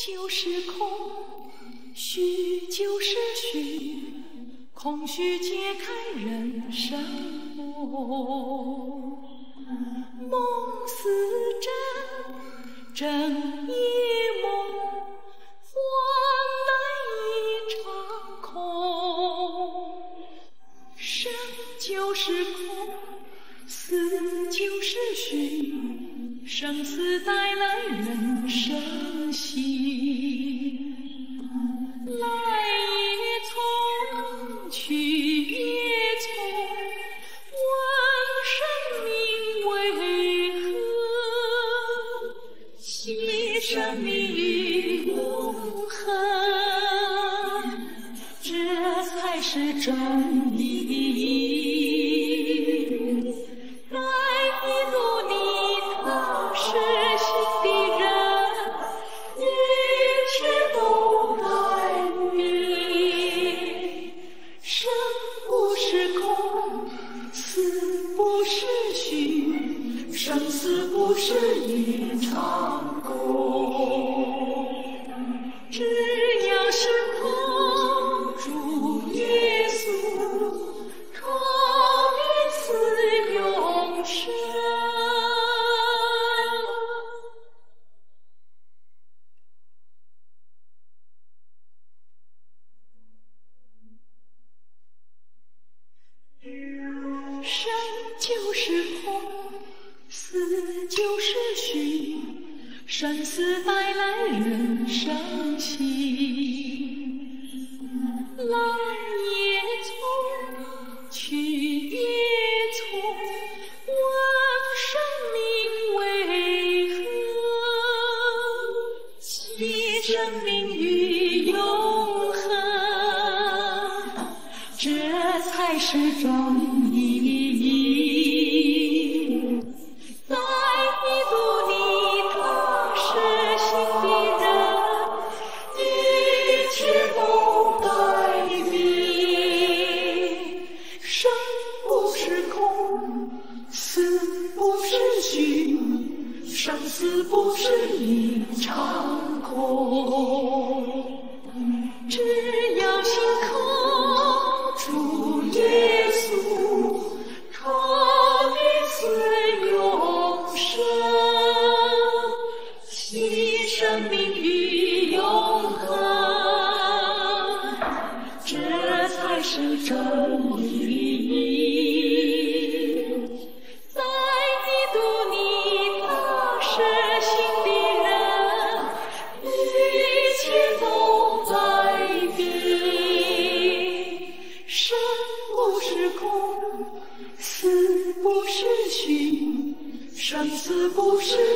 就是空，虚就是虚，空虚揭开人生梦。梦似真，真亦梦，幻乃一场空。生就是空，死就是虚，生死带来人生喜。来也匆，去也匆，问生命为何？惜生命于永恒，这才是真理。该一路你踏实心的人，一切都该变。生不是空，死不是虚，生死不是一场空。只要心靠主耶稣，靠彼此永生。生就是空，死就是虚，生死带来人生喜。来也匆，去也匆，问生命为何？惜生命于永恒，这才是真意义。在一路你踏实心的人，一切都改变。生不是空，死不是虚，生死不是一场空。只要心靠主耶稣，靠彼此永生，惜生命于永恒，这才是真理。在一路你踏实心的人，一切都改变。生不是空，死不是虚，生死不是